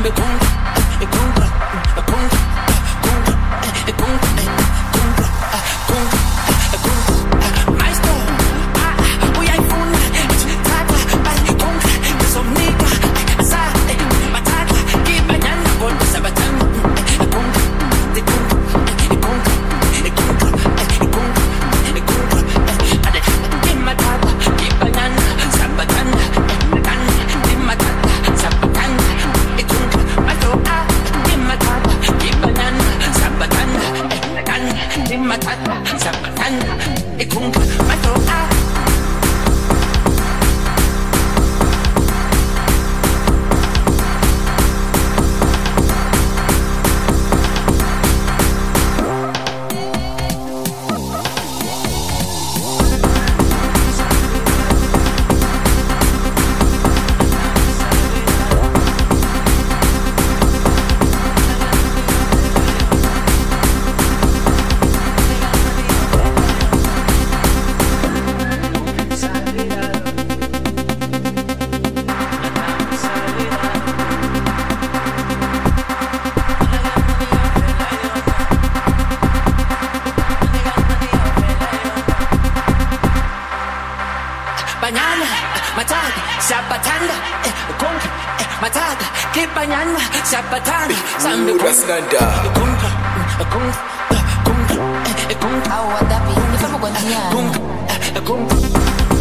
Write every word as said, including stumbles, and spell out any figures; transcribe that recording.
sambe contra, e contra, e contra, contra, e contra, e contra, contra, e contra. Maestro, ah, we ain't fun. Tata, ay, contra, que son nigga, asa, batata, que mañana por sabatán, e contra, de contra, e contra, e contra, e contra, e contra, ade, que matata, que mañana sabatán, tan, que matata, sabatán, e contra, maestro, ah, que matata, que mañana sabatán, tan, que matata, sabatán, e contra, maestro, ah. Mañana, matata, zapatanda, eh, contra, eh, matata, que mañana, zapatanda, sambe contra, eh, contra, eh, contra, eh, contra, eh, contra, Au adapi, ni kama kwa njia. contra, eh, contra.